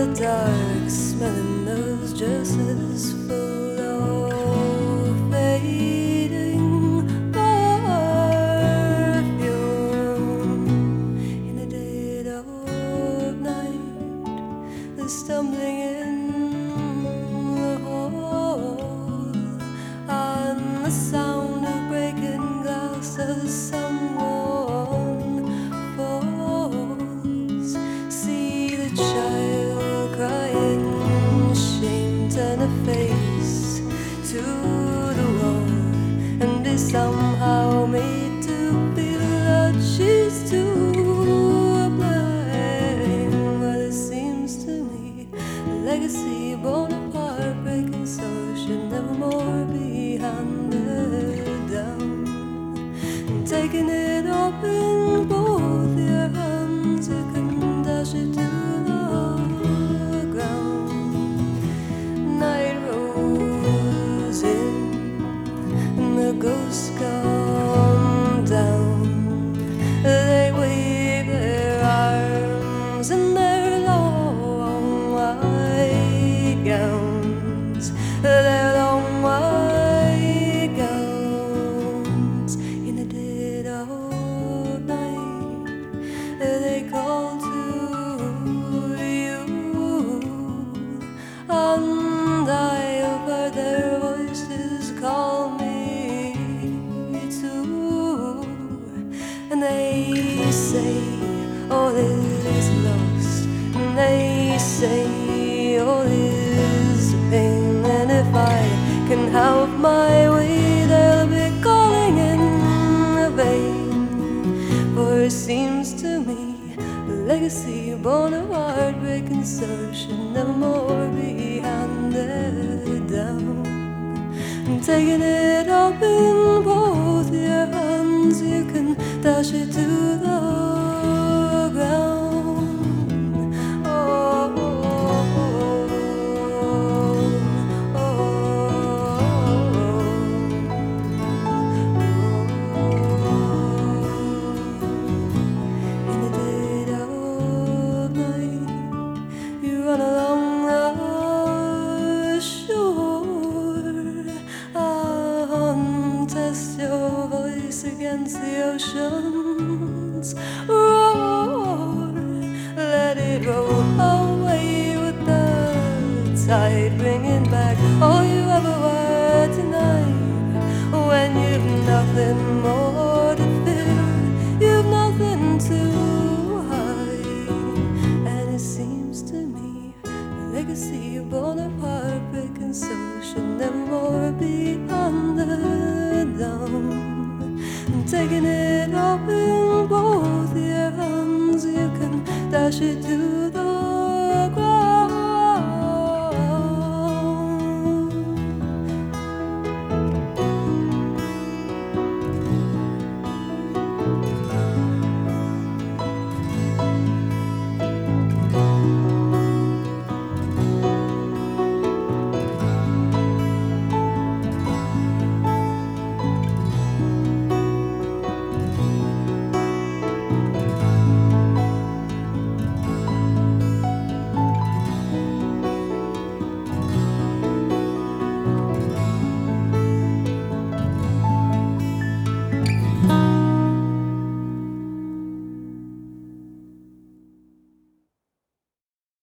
dark, smelling those dresses full of fading perfume. In the dead of night, the stumbling in the hall, and the sound of breaking glass as someone falls. See the child crying, shame turn her face to the wall, and is somehow made to feel that she's to blame. Well, it seems to me a legacy born of heartbreaking soul should never more be handed down. Taking it up in both your hands, you can dash it to the ground. Night rolls in and the ghosts come down. They wave their arms in their long white gowns, their long white gowns. In the dead of night, they call to you, and I have heard their voices call me too. And they say all is lost, and they say all is pain. And if I can have my way, they'll be calling in vain. For it seems to me a legacy born of heartbreaking soul should never more be handed down. And taking it up in both your hands, you can dash it to the ground. Oh, oh, oh, oh, oh. In the dead of night, you run along the shore, and test your voice against the ocean's roar. Let it roll away with the tide, bringing back all you ever were tonight. When you've nothing more to fear, you've nothing to hide. And it seems to me a legacy born of heartbreak and soul should never more be handed down. And taking it up in both your hands, you can dash it to